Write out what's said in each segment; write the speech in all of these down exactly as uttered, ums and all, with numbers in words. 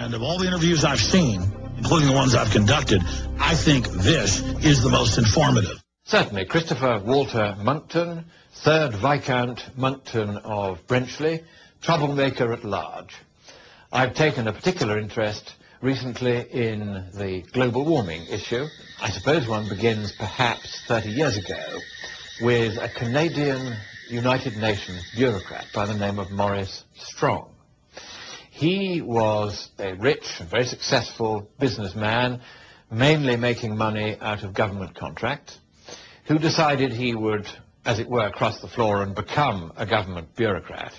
And of all the interviews I've seen, including the ones I've conducted, I think this is the most informative. Certainly, Christopher Walter Monckton, third Viscount Monckton of Brenchley, troublemaker at large. I've taken a particular interest recently in the global warming issue. I suppose one begins perhaps thirty years ago with a Canadian United Nations bureaucrat by the name of Maurice Strong. He was a rich and very successful businessman, mainly making money out of government contracts, who decided he would, as it were, cross the floor and become a government bureaucrat.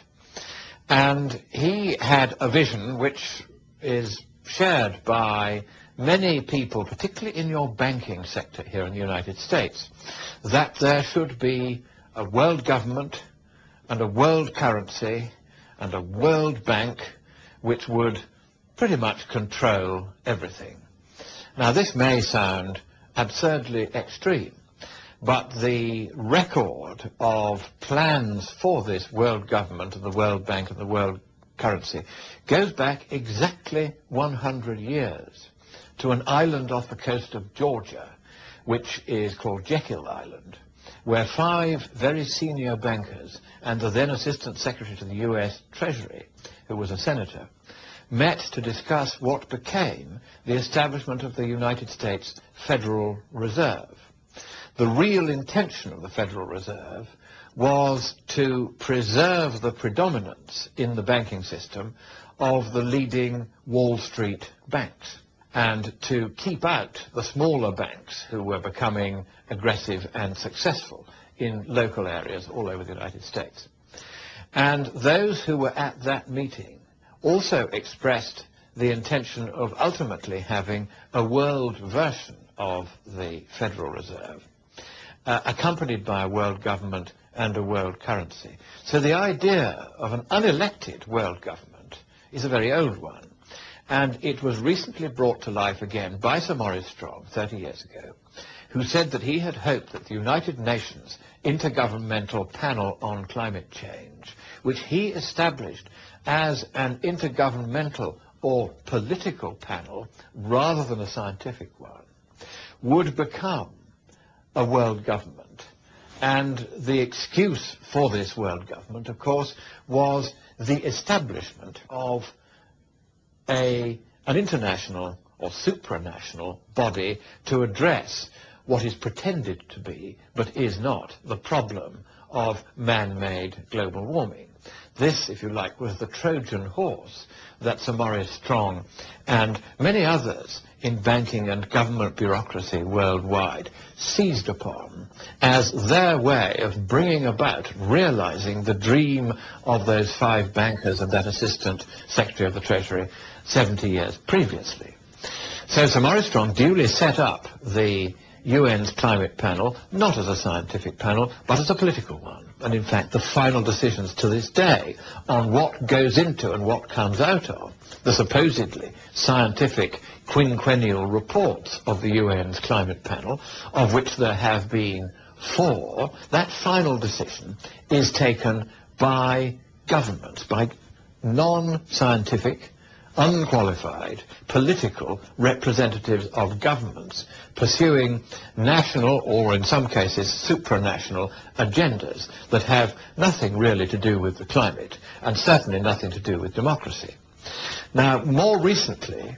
And he had a vision which is shared by many people, particularly in your banking sector here in the United States, that there should be a world government and a world currency and a world bank which would pretty much control everything. Now, this may sound absurdly extreme, but the record of plans for this world government and the World Bank and the world currency goes back exactly one hundred years to an island off the coast of Georgia, which is called Jekyll Island, where five very senior bankers and the then Assistant Secretary to the U S Treasury, who was a senator, met to discuss what became the establishment of the United States Federal Reserve. The real intention of the Federal Reserve was to preserve the predominance in the banking system of the leading Wall Street banks and to keep out the smaller banks who were becoming aggressive and successful in local areas all over the United States. And those who were at that meeting also expressed the intention of ultimately having a world version of the Federal Reserve, uh, accompanied by a world government and a world currency. So the idea of an unelected world government is a very old one, and it was recently brought to life again by Sir Maurice Strong thirty years ago, who said that he had hoped that the United Nations Intergovernmental Panel on Climate Change, which he established as an intergovernmental or political panel rather than a scientific one, would become a world government. And the excuse for this world government, of course, was the establishment of a, an international or supranational body to address what is pretended to be, but is not, the problem of man-made global warming. This, if you like, was the Trojan horse that Sir Maurice Strong and many others in banking and government bureaucracy worldwide seized upon as their way of bringing about, realizing the dream of those five bankers and that Assistant Secretary of the Treasury seventy years previously. So Sir Maurice Strong duly set up the U N's climate panel, not as a scientific panel, but as a political one. And in fact, the final decisions to this day on what goes into and what comes out of the supposedly scientific quinquennial reports of the U N's climate panel, of which there have been four, that final decision is taken by governments, by non-scientific, unqualified political representatives of governments pursuing national, or in some cases supranational, agendas that have nothing really to do with the climate and certainly nothing to do with democracy. Now, more recently,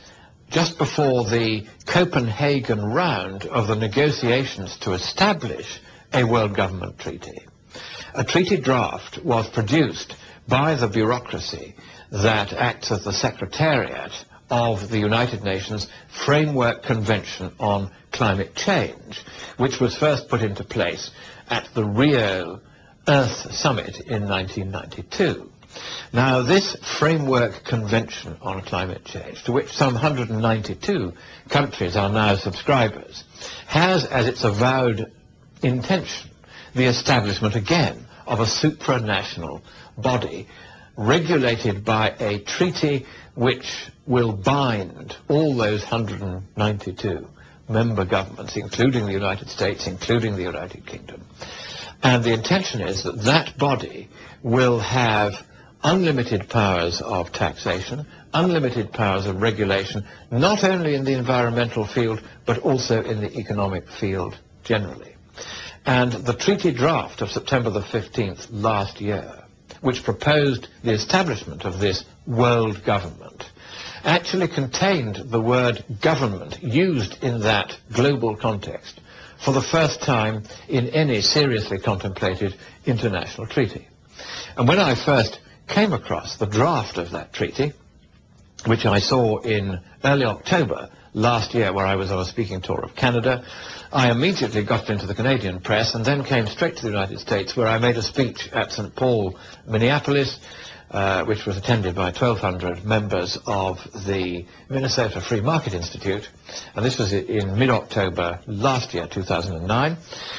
just before the Copenhagen round of the negotiations to establish a world government treaty, a treaty draft was produced by the bureaucracy that acts as the Secretariat of the United Nations Framework Convention on Climate Change, which was first put into place at the Rio Earth Summit in nineteen ninety-two. Now, this Framework Convention on Climate Change, to which some one hundred ninety-two countries are now subscribers, has as its avowed intention the establishment again of a supranational body regulated by a treaty which will bind all those one hundred ninety-two member governments, including the United States, including the United Kingdom. And the intention is that that body will have unlimited powers of taxation, unlimited powers of regulation, not only in the environmental field, but also in the economic field generally. And the treaty draft of September the fifteenth last year, which proposed the establishment of this world government, actually contained the word government used in that global context for the first time in any seriously contemplated international treaty. And when I first came across the draft of that treaty, which I saw in early October last year, where I was on a speaking tour of Canada, I immediately got into the Canadian press and then came straight to the United States, where I made a speech at Saint Paul, Minneapolis, uh, which was attended by twelve hundred members of the Minnesota Free Market Institute, and this was in mid-October last year, two thousand nine,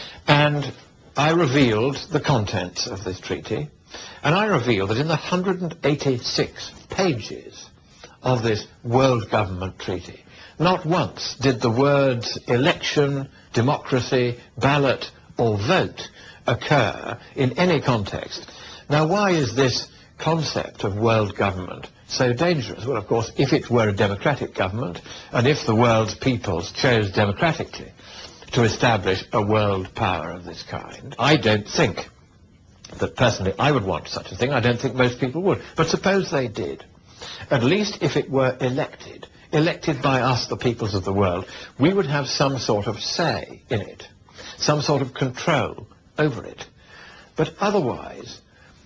and I revealed the contents of this treaty, and I revealed that in the one hundred eighty-six pages of this World Government Treaty, not once did the words election, democracy, ballot, or vote occur in any context. Now, why is this concept of world government so dangerous? Well, of course, if it were a democratic government, and if the world's peoples chose democratically to establish a world power of this kind, I don't think that personally I would want such a thing. I don't think most people would. But suppose they did. At least if it were elected, elected by us, the peoples of the world, we would have some sort of say in it, some sort of control over it. But otherwise,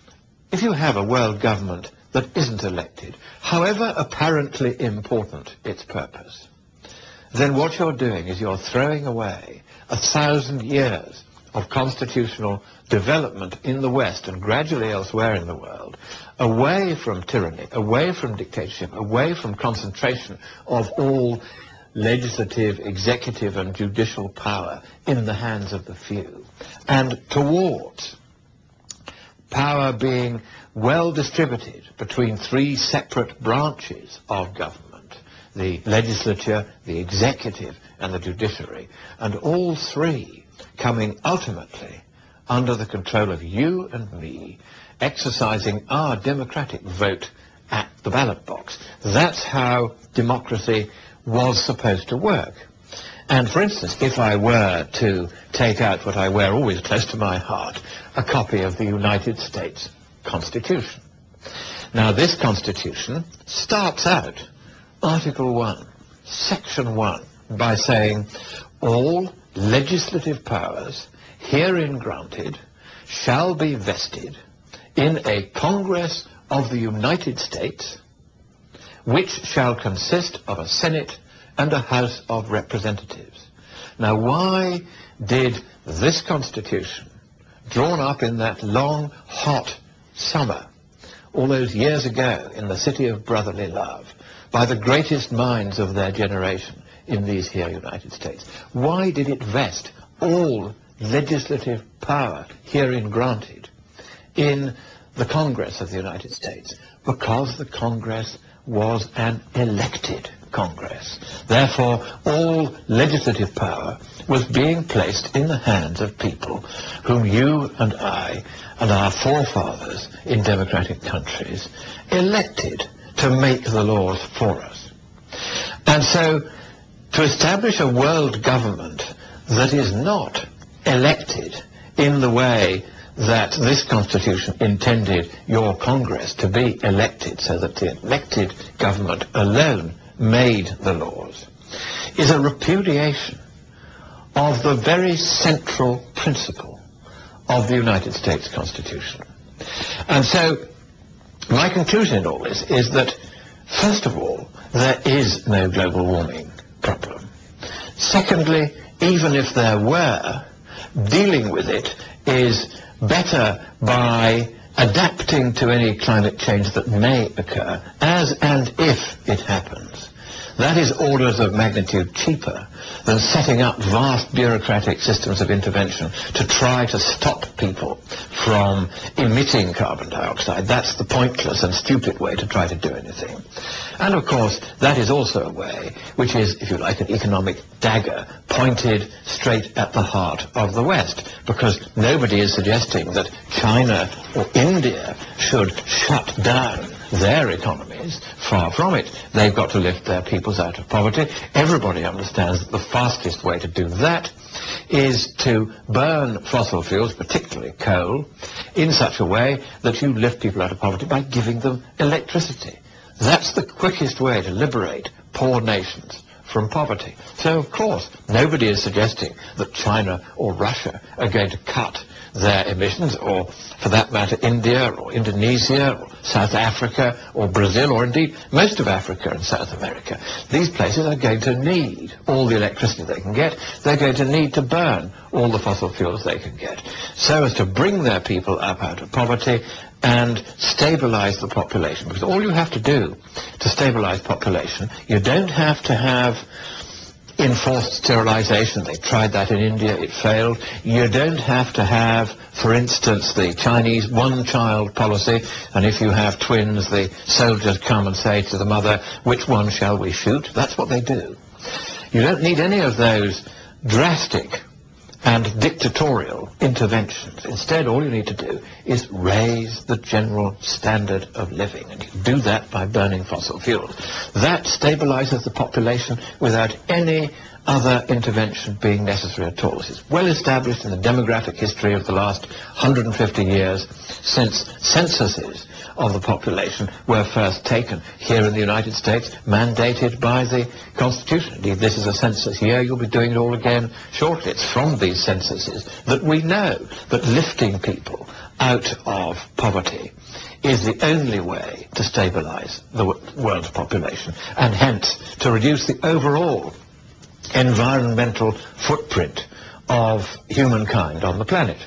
if you have a world government that isn't elected, however apparently important its purpose, then what you're doing is you're throwing away a thousand years of constitutional development in the West and gradually elsewhere in the world, away from tyranny, away from dictatorship, away from concentration of all legislative, executive and judicial power in the hands of the few, and towards power being well distributed between three separate branches of government, the legislature, the executive and the judiciary, and all three coming ultimately under the control of you and me, exercising our democratic vote at the ballot box. That's how democracy was supposed to work. And for instance, if I were to take out what I wear always close to my heart, a copy of the United States Constitution. Now, this Constitution starts out, Article one, Section one, by saying, all legislative powers herein granted shall be vested in a Congress of the United States, which shall consist of a Senate and a House of Representatives. Now, why did this Constitution, drawn up in that long, hot summer, all those years ago in the city of brotherly love, by the greatest minds of their generation in these here United States, why did it vest all legislative power herein granted in the Congress of the United States? Because the Congress was an elected Congress. Therefore, all legislative power was being placed in the hands of people whom you and I and our forefathers in democratic countries elected to make the laws for us. And so, to establish a world government that is not elected in the way that this Constitution intended your Congress to be elected, so that the elected government alone made the laws, is a repudiation of the very central principle of the United States Constitution. And so my conclusion in all this is that, first of all, there is no global warming problem. Secondly, even if there were, dealing with it is better by adapting to any climate change that may occur, as and if it happens, That is orders of magnitude cheaper than setting up vast bureaucratic systems of intervention to try to stop people from emitting carbon dioxide. That's the pointless and stupid way to try to do anything. And of course, that is also a way which is, if you like, an economic dagger pointed straight at the heart of the West, because nobody is suggesting that China or India should shut down their economies. Far from it. They've got to lift their peoples out of poverty. Everybody understands that the fastest way to do that is to burn fossil fuels, particularly coal, in such a way that you lift people out of poverty by giving them electricity. That's the quickest way to liberate poor nations from poverty. So, of course, nobody is suggesting that China or Russia are going to cut their emissions, or, for that matter, India or Indonesia or South Africa or Brazil, or indeed most of Africa and South America. These places are going to need all the electricity they can get. They're going to need to burn all the fossil fuels they can get, so as to bring their people up out of poverty and stabilize the population. Because all you have to do to stabilize population, you don't have to have enforced sterilization. They tried that in India, it failed. You don't have to have, for instance, the Chinese one-child policy, and if you have twins, the soldiers come and say to the mother, which one shall we shoot? That's what they do. You don't need any of those drastic and dictatorial interventions. Instead, all you need to do is raise the general standard of living, and you do that by burning fossil fuels. That stabilizes the population without any other intervention being necessary at all. This is well established in the demographic history of the last one hundred fifty years, since censuses of the population were first taken here in the United States, mandated by the Constitution. Indeed, this is a census year. You'll be doing it all again shortly. It's from these censuses that we know that lifting people out of poverty is the only way to stabilize the world's population, and hence to reduce the overall environmental footprint of humankind on the planet.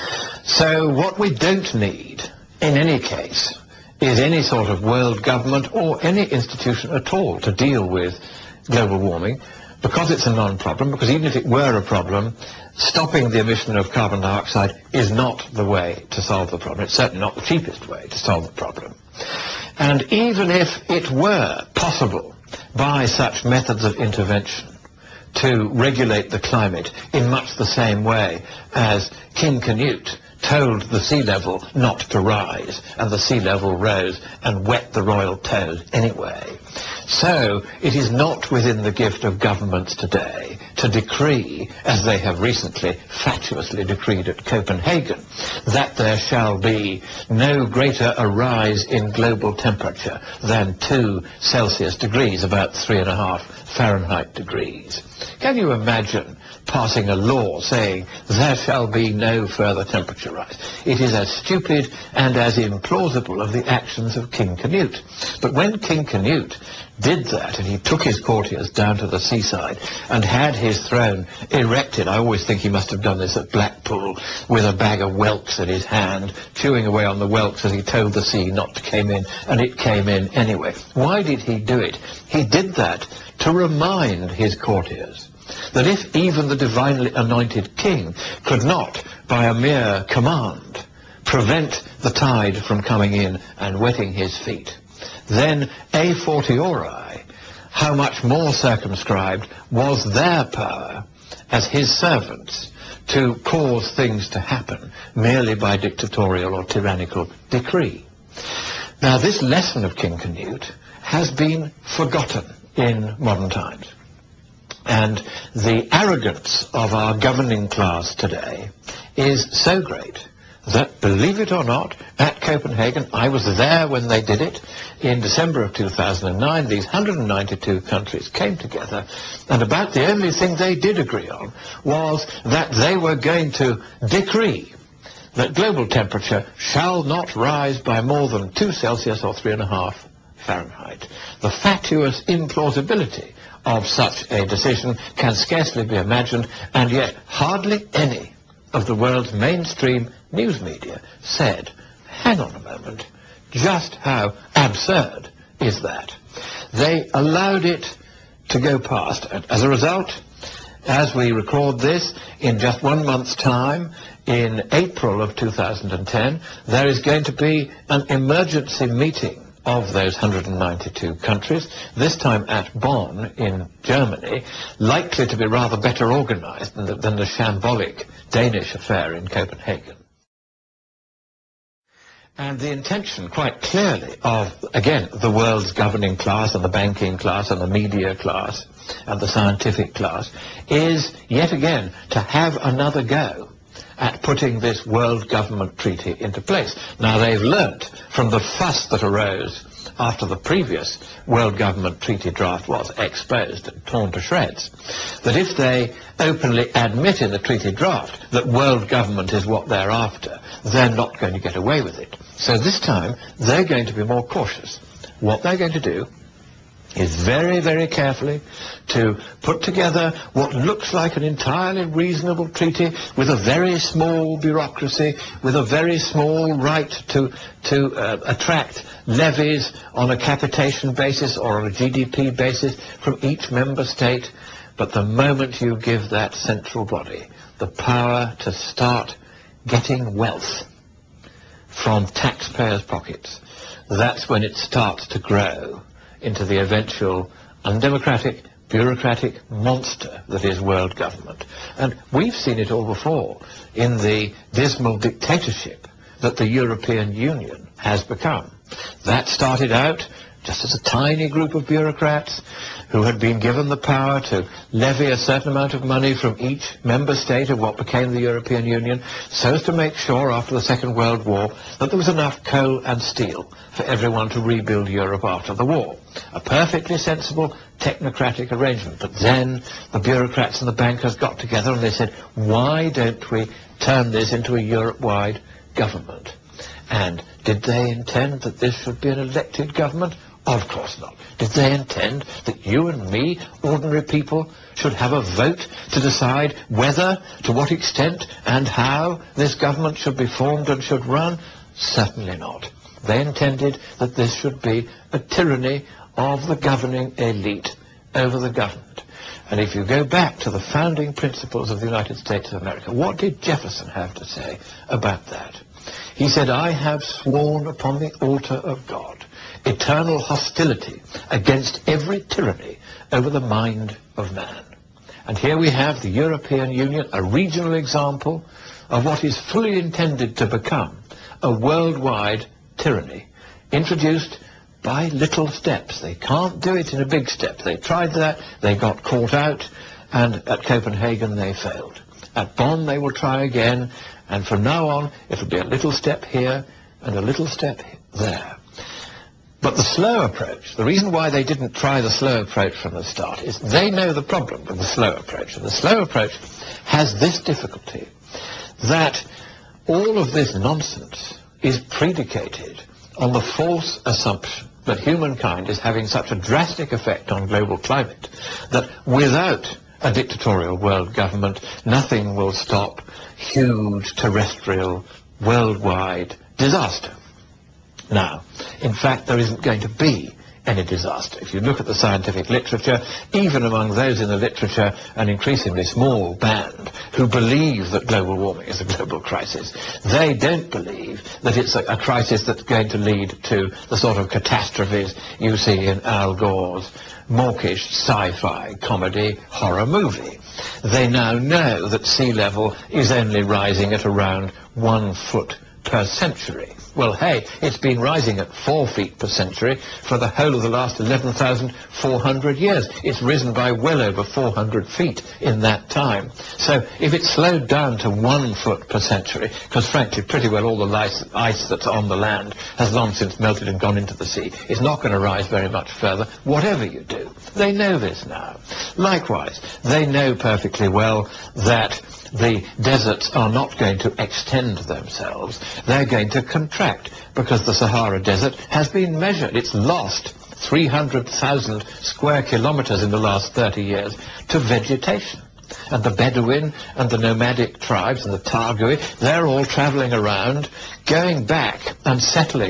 So what we don't need, in any case, is any sort of world government or any institution at all to deal with global warming, because it's a non-problem, because even if it were a problem, stopping the emission of carbon dioxide is not the way to solve the problem. It's certainly not the cheapest way to solve the problem. And even if it were possible by such methods of intervention to regulate the climate in much the same way as King Canute told the sea level not to rise, and the sea level rose and wet the royal toad anyway. So it is not within the gift of governments today to decree, as they have recently fatuously decreed at Copenhagen, that there shall be no greater a rise in global temperature than two Celsius degrees, about three and a half Fahrenheit degrees. Can you imagine passing a law saying there shall be no further temperature rise? It is as stupid and as implausible of the actions of King Canute. But when King Canute did that, and he took his courtiers down to the seaside and had his throne erected, I always think he must have done this at Blackpool, with a bag of whelks in his hand, chewing away on the whelks as he told the sea not to come in, and it came in anyway. Why did he do it? He did that to remind his courtiers that if even the divinely anointed king could not, by a mere command, prevent the tide from coming in and wetting his feet, then a fortiori, how much more circumscribed was their power as his servants to cause things to happen merely by dictatorial or tyrannical decree. Now, this lesson of King Canute has been forgotten in modern times. And the arrogance of our governing class today is so great that, believe it or not, at Copenhagen, I was there when they did it, in December of two thousand nine, these one hundred ninety-two countries came together, and about the only thing they did agree on was that they were going to decree that global temperature shall not rise by more than two Celsius or three and a half Fahrenheit. The fatuous implausibility of such a decision can scarcely be imagined, and yet hardly any of the world's mainstream news media said, hang on a moment, just how absurd is that. They allowed it to go past. And as a result, as we record this, in just one month's time, in April of two thousand ten, there is going to be an emergency meeting of those one hundred ninety-two countries, this time at Bonn in Germany, likely to be rather better organized than the, than the shambolic Danish affair in Copenhagen. And the intention, quite clearly, of, again, the world's governing class and the banking class and the media class and the scientific class, is, yet again, to have another go at putting this World Government Treaty into place. Now, they've learnt from the fuss that arose after the previous World Government Treaty draft was exposed and torn to shreds, that if they openly admit in the treaty draft that world government is what they're after, they're not going to get away with it. So this time, they're going to be more cautious. What they're going to do is very, very carefully to put together what looks like an entirely reasonable treaty with a very small bureaucracy, with a very small right to, to uh, attract levies on a capitation basis or on a G D P basis from each member state. But the moment you give that central body the power to start getting wealth from taxpayers' pockets, that's when it starts to grow into the eventual undemocratic, bureaucratic monster that is world government. And we've seen it all before in the dismal dictatorship that the European Union has become. That started out just as a tiny group of bureaucrats who had been given the power to levy a certain amount of money from each member state of what became the European Union, so as to make sure after the Second World War that there was enough coal and steel for everyone to rebuild Europe after the war. A perfectly sensible technocratic arrangement. But then the bureaucrats and the bankers got together and they said, why don't we turn this into a Europe-wide government? And did they intend that this should be an elected government? Of course not. Did they intend that you and me, ordinary people, should have a vote to decide whether, to what extent, and how this government should be formed and should run? Certainly not. They intended that this should be a tyranny of the governing elite over the government. And if you go back to the founding principles of the United States of America, what did Jefferson have to say about that? He said, I have sworn upon the altar of God eternal hostility against every tyranny over the mind of man. And here we have the European Union, a regional example of what is fully intended to become a worldwide tyranny, introduced by little steps. They can't do it in a big step. They tried that, they got caught out, and at Copenhagen they failed. At Bonn they will try again, and from now on it'll be a little step here and a little step there. But the slow approach, the reason why they didn't try the slow approach from the start is they know the problem with the slow approach. And the slow approach has this difficulty, that all of this nonsense is predicated on the false assumption that humankind is having such a drastic effect on global climate that without a dictatorial world government, nothing will stop huge terrestrial worldwide disaster. Now, in fact, there isn't going to be any disaster. If you look at the scientific literature, even among those in the literature, an increasingly small band who believe that global warming is a global crisis, they don't believe that it's a, a crisis that's going to lead to the sort of catastrophes you see in Al Gore's mawkish sci-fi comedy horror movie. They now know that sea level is only rising at around one foot per century. Well, hey, it's been rising at four feet per century for the whole of the last eleven thousand four hundred years. It's risen by well over four hundred feet in that time. So if it slowed down to one foot per century, because frankly pretty well all the ice, ice that's on the land has long since melted and gone into the sea, it's not going to rise very much further, whatever you do. They know this now. Likewise, they know perfectly well that the deserts are not going to extend themselves. They're going to contract, because the Sahara Desert has been measured. It's lost three hundred thousand square kilometers in the last thirty years to vegetation. And the Bedouin and the nomadic tribes and the Targui, they're all traveling around, going back and settling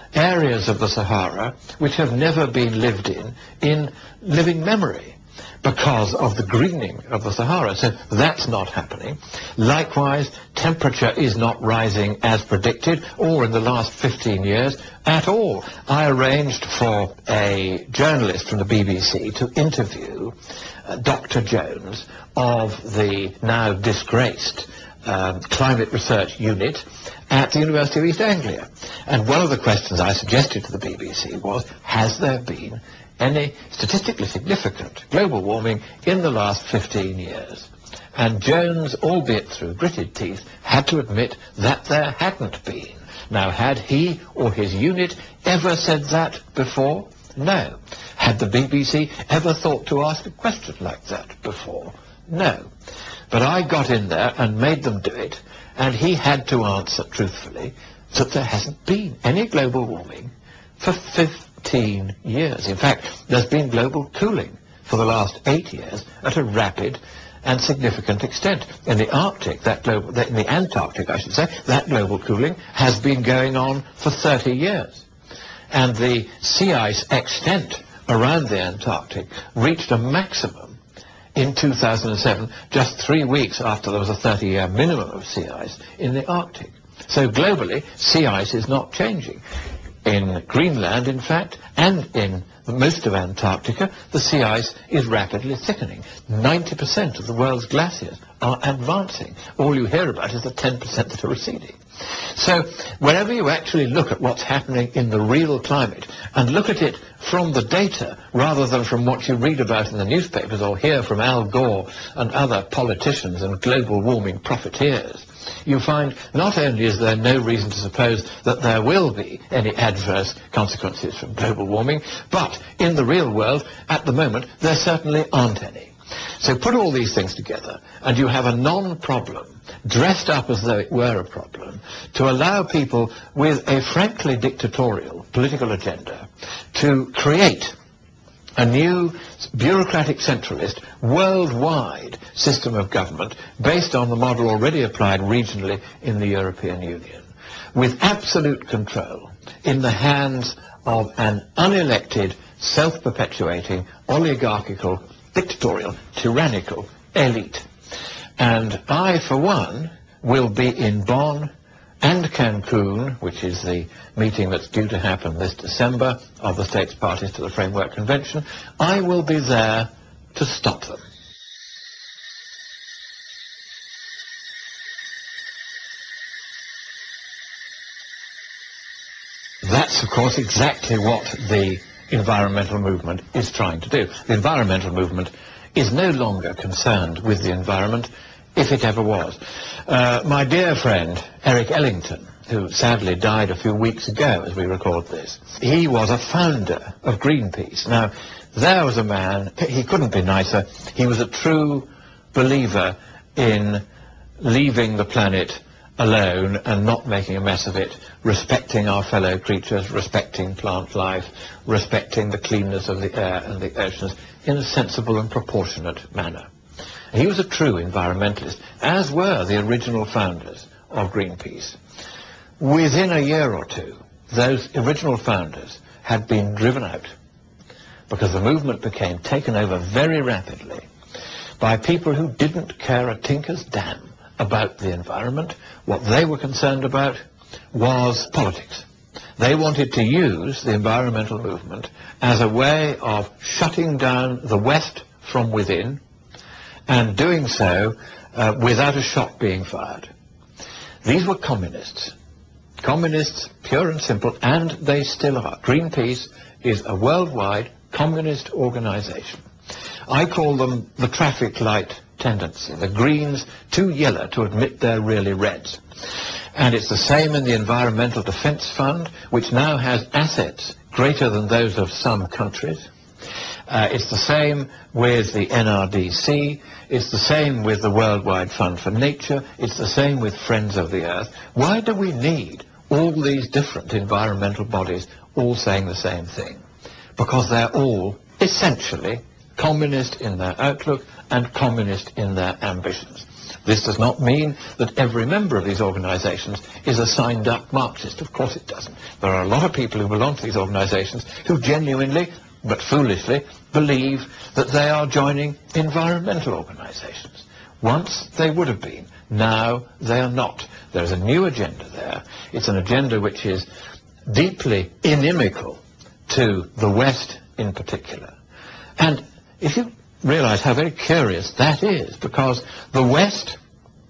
areas of the Sahara which have never been lived in in living memory because of the greening of the Sahara. So that's not happening. Likewise, temperature is not rising as predicted, or in the last fifteen years at all. I arranged for a journalist from the B B C to interview uh, Doctor Jones of the now disgraced um, Climate Research Unit at the University of East Anglia. And one of the questions I suggested to the B B C was, has there been any statistically significant global warming in the last fifteen years? And Jones, albeit through gritted teeth, had to admit that there hadn't been. Now, had he or his unit ever said that before? No. Had the B B C ever thought to ask a question like that before? No. But I got in there and made them do it, and he had to answer truthfully that there hasn't been any global warming for fifteen years. In fact, there's been global cooling for the last eight years at a rapid and significant extent. In the Arctic, that global, in the Antarctic, I should say, that global cooling has been going on for thirty years. And the sea ice extent around the Antarctic reached a maximum in two thousand seven, just three weeks after there was a thirty-year minimum of sea ice in the Arctic. So globally, sea ice is not changing. In Greenland, in fact, and in most of Antarctica, the sea ice is rapidly thickening. ninety percent of the world's glaciers are advancing. All you hear about is the ten percent that are receding. So whenever you actually look at what's happening in the real climate, and look at it from the data rather than from what you read about in the newspapers or hear from Al Gore and other politicians and global warming profiteers, you find not only is there no reason to suppose that there will be any adverse consequences from global warming, but in the real world, at the moment, there certainly aren't any. So put all these things together, and you have a non-problem, dressed up as though it were a problem, to allow people with a frankly dictatorial political agenda to create a new bureaucratic centralist worldwide system of government based on the model already applied regionally in the European Union, with absolute control in the hands of an unelected, self-perpetuating, oligarchical, dictatorial, tyrannical elite. And I, for one, will be in Bonn and Cancun, which is the meeting that's due to happen this December of the states parties to the Framework Convention. I will be there to stop them. That's, of course, exactly what the environmental movement is trying to do. The environmental movement is no longer concerned with the environment, if it ever was. Uh, my dear friend, Eric Ellington, who sadly died a few weeks ago as we record this, he was a founder of Greenpeace. Now, there was a man, he couldn't be nicer, he was a true believer in leaving the planet alone and not making a mess of it, respecting our fellow creatures, respecting plant life, respecting the cleanness of the air and the oceans in a sensible and proportionate manner. He was a true environmentalist, as were the original founders of Greenpeace. Within a year or two, those original founders had been driven out because the movement became taken over very rapidly by people who didn't care a tinker's damn about the environment. What they were concerned about was politics. They wanted to use the environmental movement as a way of shutting down the West from within, and doing so uh, without a shot being fired. These were communists. Communists, pure and simple, and they still are. Greenpeace is a worldwide communist organization. I call them the traffic light tendency. The Greens too yellow to admit they're really reds. And it's the same in the Environmental Defence Fund, which now has assets greater than those of some countries. Uh, it's the same with the N R D C. It's the same with the Worldwide Fund for Nature. It's the same with Friends of the Earth. Why do we need all these different environmental bodies all saying the same thing? Because they're all essentially communist in their outlook and communist in their ambitions. This does not mean that every member of these organizations is a signed-up Marxist. Of course it doesn't. There are a lot of people who belong to these organizations who genuinely, but foolishly, believe that they are joining environmental organizations. Once they would have been. Now they are not. There is a new agenda there. It's an agenda which is deeply inimical to the West in particular. And if you realize how very curious that is, because the West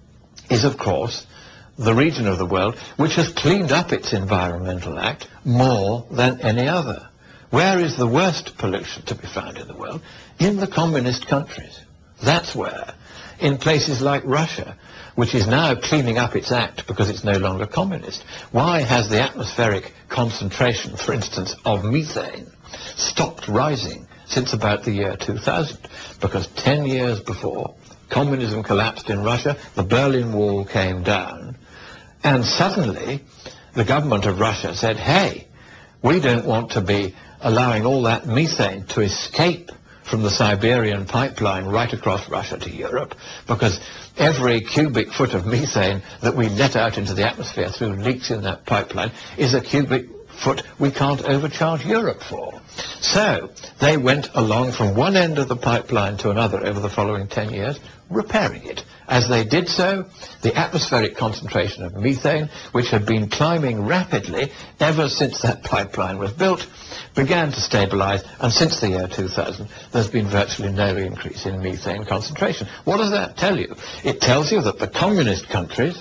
is, of course, the region of the world which has cleaned up its Environmental Act more than any other. Where is the worst pollution to be found in the world? In the communist countries. That's where. In places like Russia, which is now cleaning up its act because it's no longer communist. Why has the atmospheric concentration, for instance, of methane stopped rising since about the year two thousand? Because ten years before, communism collapsed in Russia, the Berlin Wall came down, and suddenly the government of Russia said, hey, we don't want to be allowing all that methane to escape from the Siberian pipeline right across Russia to Europe, because every cubic foot of methane that we let out into the atmosphere through leaks in that pipeline is a cubic foot we can't overcharge Europe for. So they went along from one end of the pipeline to another over the following ten years, repairing it. As they did so, the atmospheric concentration of methane, which had been climbing rapidly ever since that pipeline was built, began to stabilize, and since the year two thousand, there's been virtually no increase in methane concentration. What does that tell you? It tells you that the communist countries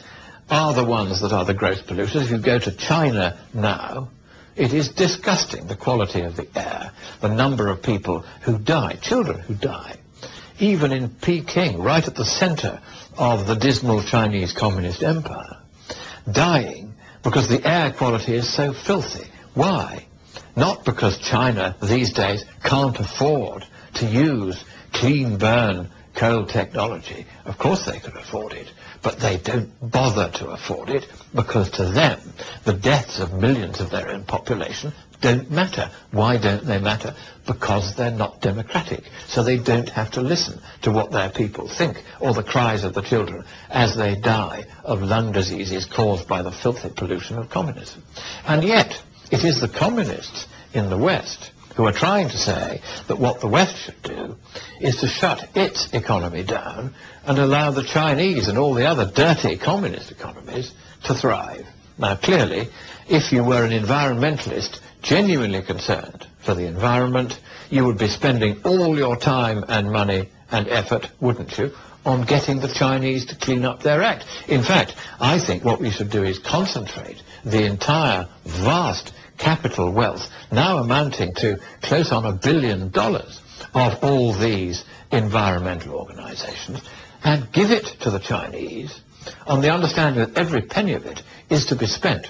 are the ones that are the gross polluters. If you go to China now, it is disgusting, the quality of the air, the number of people who die, children who die. Even in Peking, right at the center of the dismal Chinese Communist Empire, dying because the air quality is so filthy. Why? Not because China these days can't afford to use clean burn coal technology. Of course they could afford it, but they don't bother to afford it because to them the deaths of millions of their own population don't matter. Why don't they matter? Because they're not democratic. So they don't have to listen to what their people think or the cries of the children as they die of lung diseases caused by the filthy pollution of communism. And yet it is the communists in the West who are trying to say that what the West should do is to shut its economy down and allow the Chinese and all the other dirty communist economies to thrive. Now, clearly, if you were an environmentalist genuinely concerned for the environment, you would be spending all your time and money and effort, wouldn't you, on getting the Chinese to clean up their act. In fact, I think what we should do is concentrate the entire vast capital wealth, now amounting to close on a billion dollars, of all these environmental organizations, and give it to the Chinese on the understanding that every penny of it is to be spent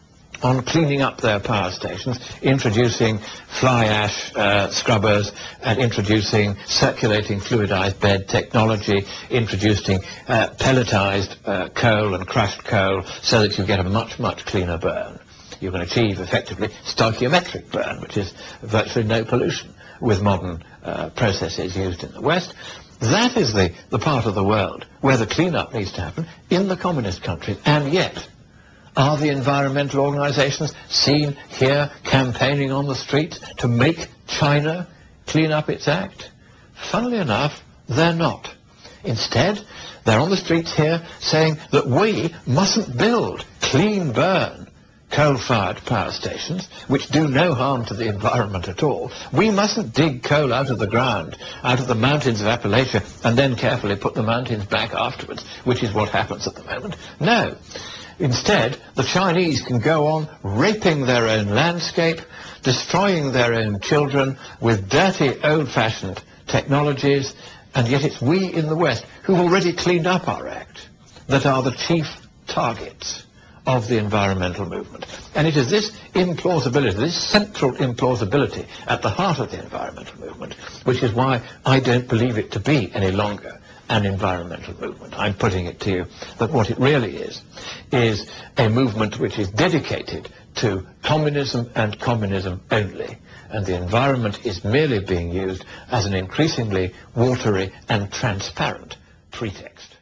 on cleaning up their power stations, introducing fly ash uh, scrubbers, and introducing circulating fluidized bed technology, introducing uh, pelletized uh, coal and crushed coal so that you get a much, much cleaner burn. You can achieve, effectively, stoichiometric burn, which is virtually no pollution with modern uh, processes used in the West. That is the, the part of the world where the cleanup needs to happen in the communist countries. And yet, are the environmental organizations seen here campaigning on the streets to make China clean up its act? Funnily enough, they're not. Instead, they're on the streets here saying that we mustn't build clean burn coal-fired power stations, which do no harm to the environment at all. We mustn't dig coal out of the ground, out of the mountains of Appalachia, and then carefully put the mountains back afterwards, which is what happens at the moment. No. Instead, the Chinese can go on raping their own landscape, destroying their own children with dirty, old-fashioned technologies, and yet it's we in the West who've already cleaned up our act that are the chief targets of the environmental movement. And it is this implausibility, this central implausibility at the heart of the environmental movement, which is why I don't believe it to be any longer an environmental movement. I'm putting it to you that what it really is, is a movement which is dedicated to communism and communism only, and the environment is merely being used as an increasingly watery and transparent pretext.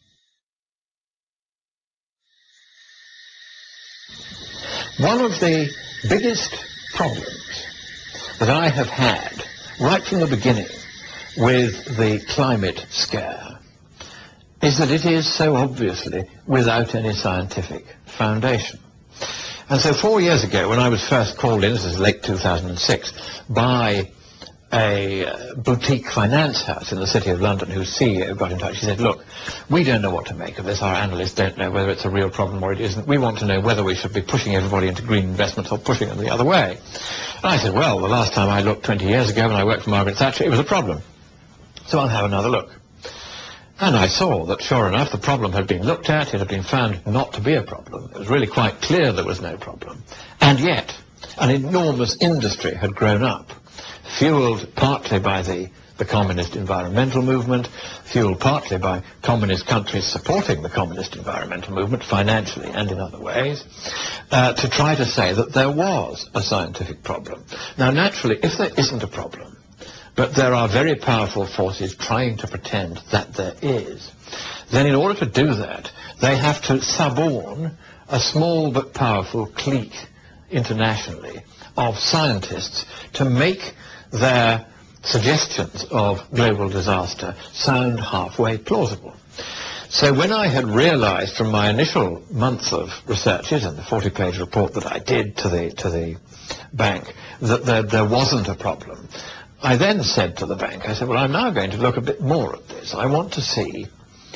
One of the biggest problems that I have had right from the beginning with the climate scare is that it is so obviously without any scientific foundation. And so four years ago, when I was first called in, this is late two thousand six, by a uh, boutique finance house in the City of London whose C E O got in touch. He said, look, we don't know what to make of this. Our analysts don't know whether it's a real problem or it isn't. We want to know whether we should be pushing everybody into green investments or pushing them the other way. And I said, well, the last time I looked twenty years ago when I worked for Margaret Thatcher, it was a problem. So I'll have another look. And I saw that, sure enough, the problem had been looked at. It had been found not to be a problem. It was really quite clear there was no problem. And yet, an enormous industry had grown up, fueled partly by the, the communist environmental movement, fueled partly by communist countries supporting the communist environmental movement financially and in other ways, uh, to try to say that there was a scientific problem. Now, naturally, if there isn't a problem, but there are very powerful forces trying to pretend that there is, then in order to do that, they have to suborn a small but powerful clique internationally of scientists to make their suggestions of global disaster sound halfway plausible. So when I had realized from my initial months of researches and the forty-page report that I did to the, to the bank that there, there wasn't a problem, I then said to the bank, I said, well, I'm now going to look a bit more at this. I want to see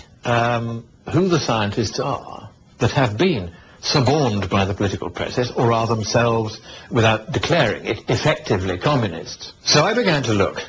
um, who the scientists are that have been suborned by the political process or are themselves, without declaring it, effectively communists. So I began to look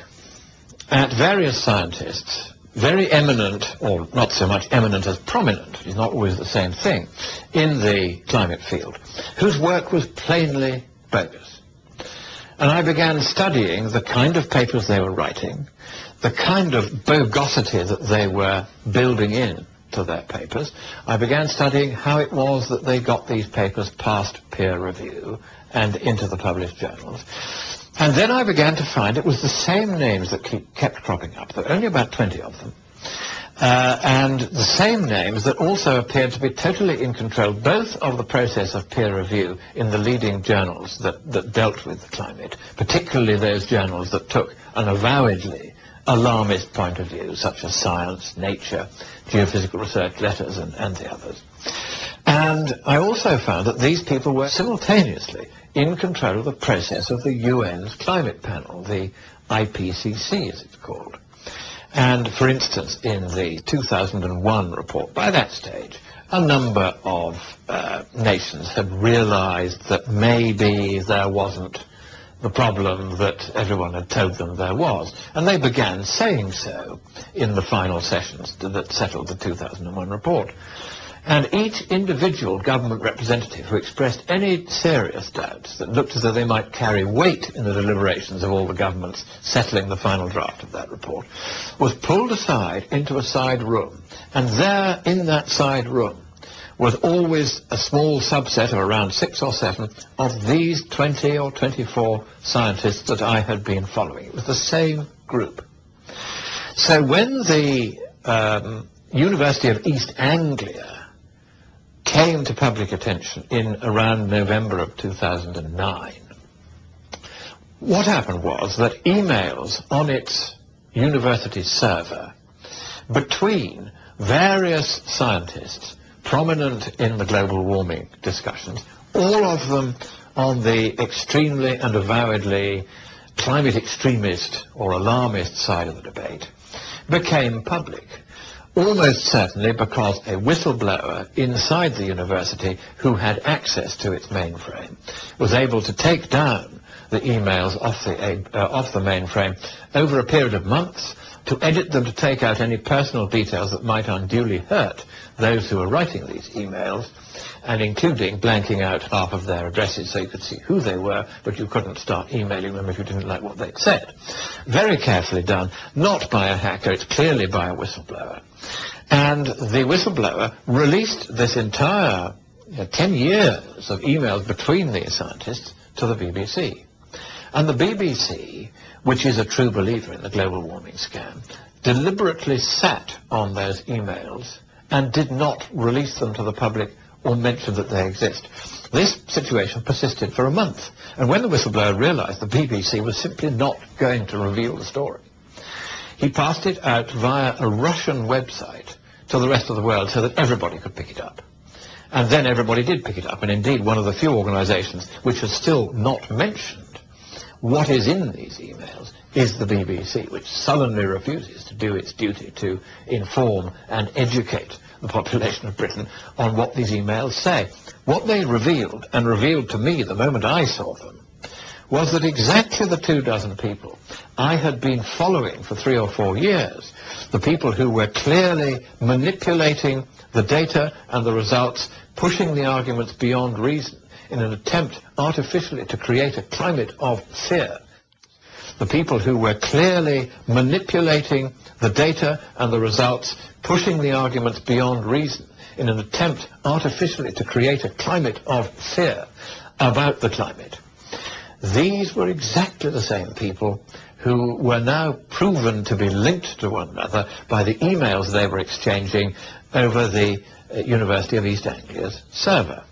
at various scientists, very eminent, or not so much eminent as prominent, it's not always the same thing, in the climate field, whose work was plainly bogus. And I began studying the kind of papers they were writing, the kind of bogosity that they were building in to their papers. I began studying how it was that they got these papers past peer review and into the published journals. And then I began to find it was the same names that keep, kept cropping up. There were only about twenty of them. Uh, and the same names that also appeared to be totally in control both of the process of peer review in the leading journals that, that dealt with the climate, particularly those journals that took an avowedly alarmist point of view, such as Science, Nature, Geophysical Research, Letters, and, and the others. And I also found that these people were simultaneously in control of the process of the U N's climate panel, the I P C C as it's called. And, for instance, in the two thousand one report, by that stage, a number of uh, nations had realized that maybe there wasn't the problem that everyone had told them there was. And they began saying so in the final sessions that settled the two thousand one report. And each individual government representative who expressed any serious doubts that looked as though they might carry weight in the deliberations of all the governments settling the final draft of that report was pulled aside into a side room. And there, in that side room, was always a small subset of around six or seven of these twenty or twenty-four scientists that I had been following. It was the same group. So when the um, University of East Anglia came to public attention in around November of two thousand nine, what happened was that emails on its university server between various scientists prominent in the global warming discussions, all of them on the extremely and avowedly climate extremist or alarmist side of the debate, became public. Almost certainly because a whistleblower inside the university who had access to its mainframe was able to take down the emails off the, uh, off the mainframe over a period of months, to edit them to take out any personal details that might unduly hurt those who are writing these emails, and including blanking out half of their addresses so you could see who they were, but you couldn't start emailing them if you didn't like what they'd said. Very carefully done, not by a hacker, it's clearly by a whistleblower. And the whistleblower released this entire you know, ten years of emails between these scientists to the B B C. And the B B C, which is a true believer in the global warming scam, deliberately sat on those emails and did not release them to the public or mention that they exist. This situation persisted for a month, and when the whistleblower realized the B B C was simply not going to reveal the story, he passed it out via a Russian website to the rest of the world so that everybody could pick it up. And then everybody did pick it up, and indeed one of the few organizations which has still not mentioned what is in these emails is the B B C, which sullenly refuses to do its duty to inform and educate the population of Britain on what these emails say. What they revealed, and revealed to me the moment I saw them, was that exactly the two dozen people I had been following for three or four years, the people who were clearly manipulating the data and the results, pushing the arguments beyond reason in an attempt artificially to create a climate of fear, the people who were clearly manipulating the data and the results, pushing the arguments beyond reason in an attempt artificially to create a climate of fear about the climate. These were exactly the same people who were now proven to be linked to one another by the emails they were exchanging over the uh, University of East Anglia's server.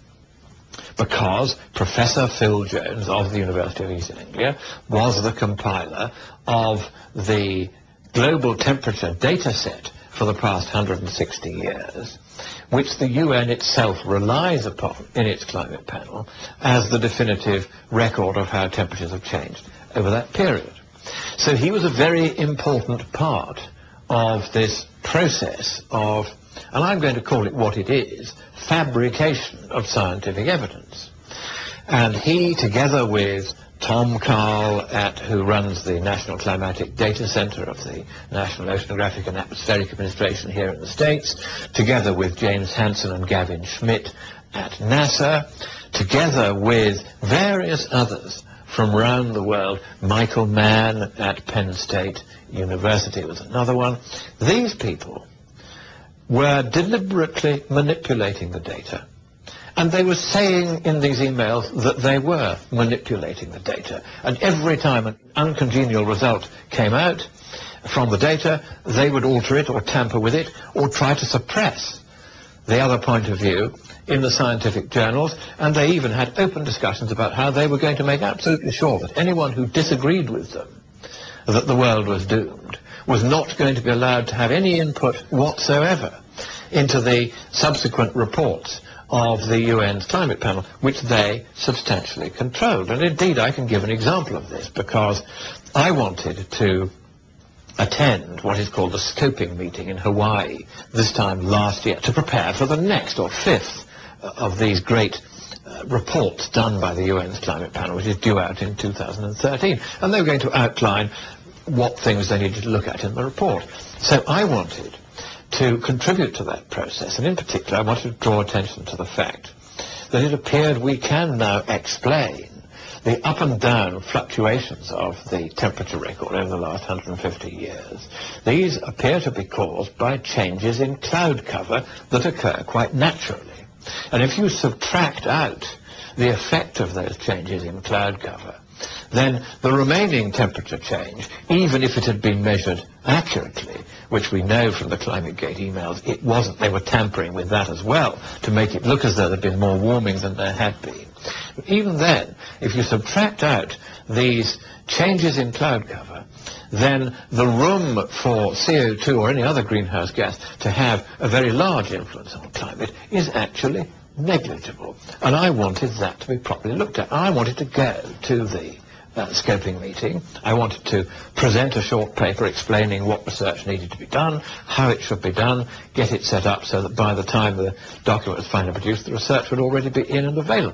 Because Professor Phil Jones of the University of East Anglia was the compiler of the global temperature data set for the past one hundred sixty years, which the U N itself relies upon in its climate panel as the definitive record of how temperatures have changed over that period. So he was a very important part of this process of, and I'm going to call it what it is, fabrication of scientific evidence. And he, together with Tom Carl, at, who runs the National Climatic Data Center of the National Oceanographic and Atmospheric Administration here in the States, together with James Hansen and Gavin Schmidt at NASA, together with various others from around the world, Michael Mann at Penn State University was another one. These people were deliberately manipulating the data. And they were saying in these emails that they were manipulating the data. And every time an uncongenial result came out from the data, they would alter it or tamper with it or try to suppress the other point of view in the scientific journals. And they even had open discussions about how they were going to make absolutely sure that anyone who disagreed with them, that the world was doomed, was not going to be allowed to have any input whatsoever into the subsequent reports of the U N's climate panel, which they substantially controlled. And indeed, I can give an example of this, because I wanted to attend what is called the scoping meeting in Hawaii this time last year to prepare for the next or fifth of these great uh, reports done by the U N's climate panel, which is due out in two thousand thirteen. And they were going to outline what things they needed to look at in the report. So I wanted to contribute to that process, and in particular I wanted to draw attention to the fact that it appeared we can now explain the up and down fluctuations of the temperature record over the last one hundred fifty years. These appear to be caused by changes in cloud cover that occur quite naturally. And if you subtract out the effect of those changes in cloud cover, then the remaining temperature change, even if it had been measured accurately, which we know from the ClimateGate emails, it wasn't. They were tampering with that as well to make it look as though there'd been more warming than there had been. But even then, if you subtract out these changes in cloud cover, then the room for C O two or any other greenhouse gas to have a very large influence on climate is actually negligible. And I wanted that to be properly looked at. I wanted to go to the uh, scoping meeting. I wanted to present a short paper explaining what research needed to be done, how it should be done, get it set up so that by the time the document was finally produced, the research would already be in and available.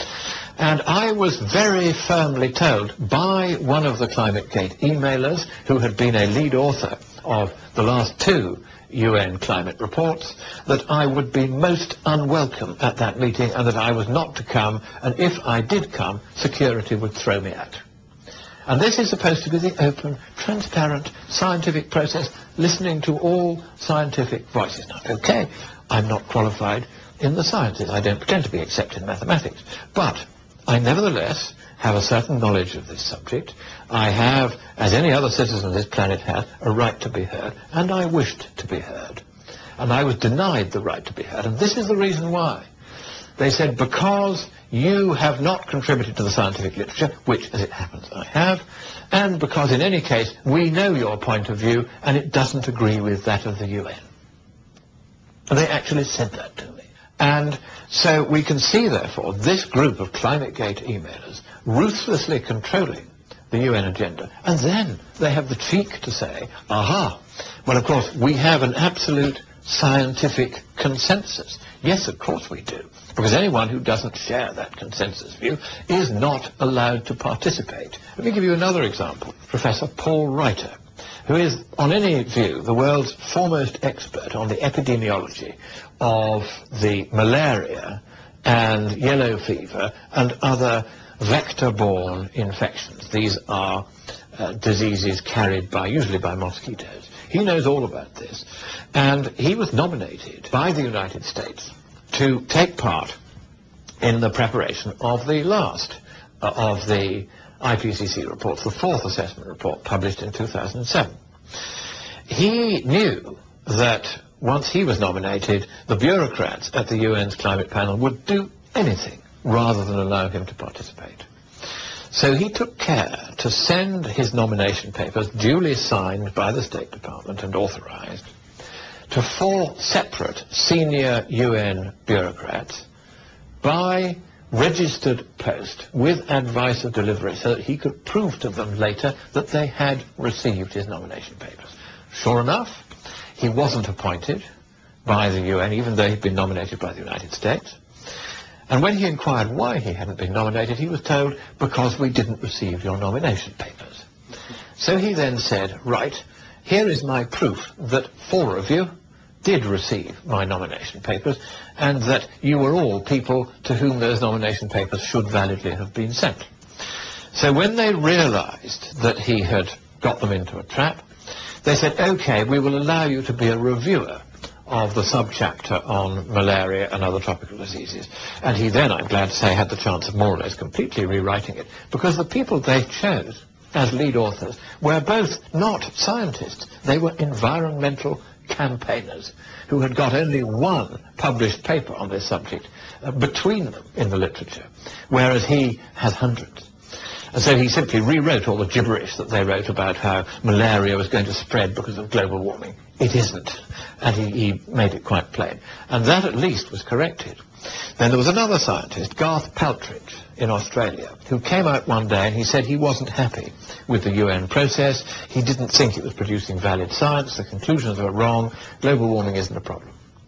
And I was very firmly told by one of the ClimateGate emailers, who had been a lead author of the last two U N climate reports, that I would be most unwelcome at that meeting and that I was not to come, and if I did come, security would throw me out. And this is supposed to be the open, transparent, scientific process, listening to all scientific voices. Now, okay, I'm not qualified in the sciences. I don't pretend to be, except in mathematics. But I nevertheless have a certain knowledge of this subject. I have, as any other citizen of this planet has, a right to be heard, and I wished to be heard. And I was denied the right to be heard, and this is the reason why. They said, because you have not contributed to the scientific literature, which, as it happens, I have, and because, in any case, we know your point of view, and it doesn't agree with that of the U N. And they actually said that to me. And so we can see, therefore, this group of ClimateGate emailers ruthlessly controlling the U N agenda. And then they have the cheek to say, aha, well, of course, we have an absolute scientific consensus. Yes, of course we do, because anyone who doesn't share that consensus view is not allowed to participate. Let me give you another example. Professor Paul Reiter, who is, on any view, the world's foremost expert on the epidemiology of the malaria and yellow fever and other vector-borne infections. These are uh, diseases carried by, usually by mosquitoes. He knows all about this, and he was nominated by the United States to take part in the preparation of the last uh, of the I P C C reports, the fourth assessment report published in two thousand seven. He knew that once he was nominated, the bureaucrats at the U N's climate panel would do anything rather than allow him to participate. So he took care to send his nomination papers, duly signed by the State Department and authorized, to four separate senior U N bureaucrats by registered post with advice of delivery, so that he could prove to them later that they had received his nomination papers. Sure enough, he wasn't appointed by the U N, even though he'd been nominated by the United States. And when he inquired why he hadn't been nominated, he was told, because we didn't receive your nomination papers. So he then said, right, here is my proof that four of you did receive my nomination papers, and that you were all people to whom those nomination papers should validly have been sent. So when they realized that he had got them into a trap, they said, okay, we will allow you to be a reviewer of the subchapter on malaria and other tropical diseases. And he then, I'm glad to say, had the chance of more or less completely rewriting it, because the people they chose as lead authors were both not scientists, they were environmental campaigners who had got only one published paper on this subject uh, between them in the literature, whereas he has hundreds. And so he simply rewrote all the gibberish that they wrote about how malaria was going to spread because of global warming. It isn't. And he, he made it quite plain. And that at least was corrected. Then there was another scientist, Garth Paltridge, in Australia, who came out one day and he said he wasn't happy with the U N process. He didn't think it was producing valid science. The conclusions were wrong. Global warming isn't a problem.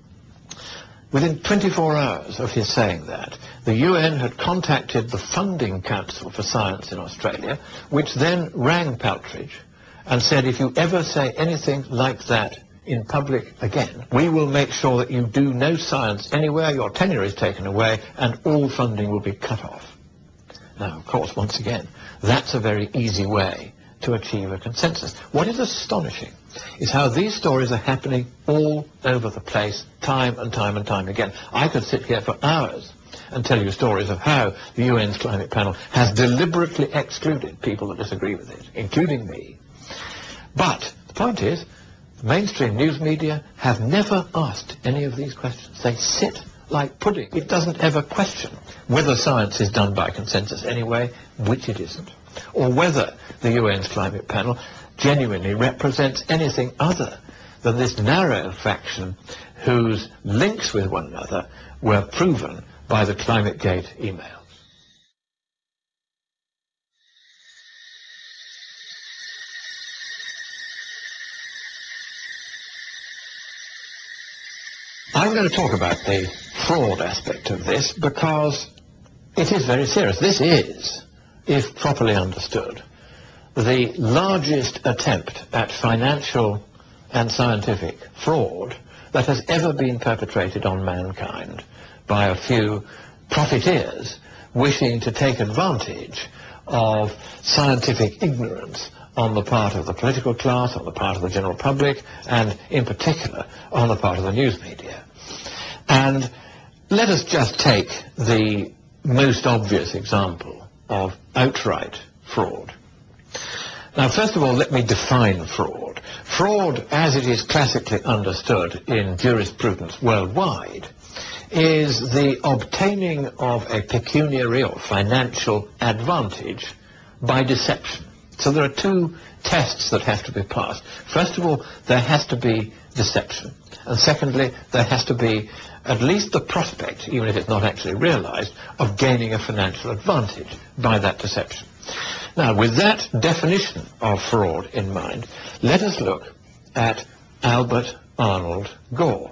Within twenty-four hours of his saying that, the U N had contacted the Funding Council for Science in Australia, which then rang Paltridge and said, if you ever say anything like that in public again, we will make sure that you do no science anywhere, your tenure is taken away, and all funding will be cut off. Now, of course, once again, that's a very easy way to achieve a consensus. What is astonishing is how these stories are happening all over the place, time and time and time again. I could sit here for hours and tell you stories of how the U N's climate panel has deliberately excluded people that disagree with it, including me. But the point is, the mainstream news media have never asked any of these questions. They sit like pudding. It doesn't ever question whether science is done by consensus anyway, which it isn't, or whether the U N's climate panel genuinely represents anything other than this narrow faction whose links with one another were proven by the ClimateGate emails. I'm going to talk about the fraud aspect of this because it is very serious. This is, if properly understood, the largest attempt at financial and scientific fraud that has ever been perpetrated on mankind by a few profiteers wishing to take advantage of scientific ignorance on the part of the political class, on the part of the general public, and in particular on the part of the news media. And let us just take the most obvious example of outright fraud. Now, first of all, let me define fraud. Fraud, as it is classically understood in jurisprudence worldwide, is the obtaining of a pecuniary or financial advantage by deception. So there are two tests that have to be passed. First of all, there has to be deception. And secondly, there has to be at least the prospect, even if it's not actually realized, of gaining a financial advantage by that deception. Now, with that definition of fraud in mind, let us look at Albert Arnold Gore,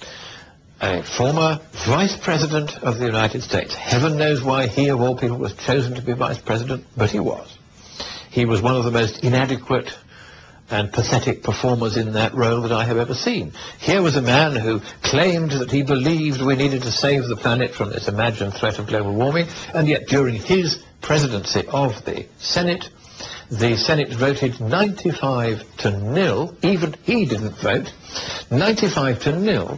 a former Vice President of the United States. Heaven knows why he, of all people, was chosen to be Vice President, but he was. He was one of the most inadequate and pathetic performers in that role that I have ever seen. Here was a man who claimed that he believed we needed to save the planet from this imagined threat of global warming, and yet during his presidency of the Senate, the Senate voted ninety-five to nil, even he didn't vote, ninety-five to nil,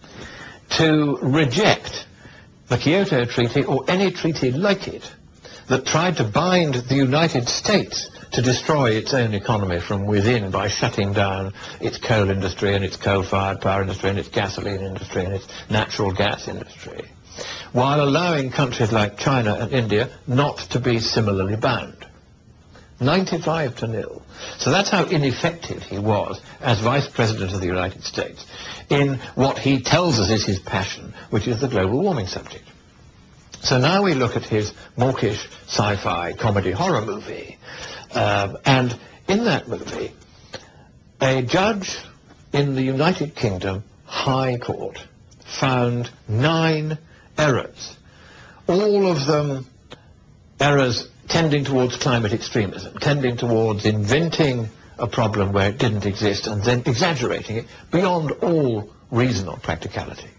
to reject the Kyoto Treaty or any treaty like it that tried to bind the United States to destroy its own economy from within by shutting down its coal industry and its coal-fired power industry and its gasoline industry and its natural gas industry, while allowing countries like China and India not to be similarly bound. ninety-five to nil. So that's how ineffective he was as Vice President of the United States in what he tells us is his passion, which is the global warming subject. So now we look at his mawkish sci-fi comedy horror movie. Um, and in that movie, a judge in the United Kingdom High Court found nine errors, all of them errors tending towards climate extremism, tending towards inventing a problem where it didn't exist and then exaggerating it beyond all reason or practicality.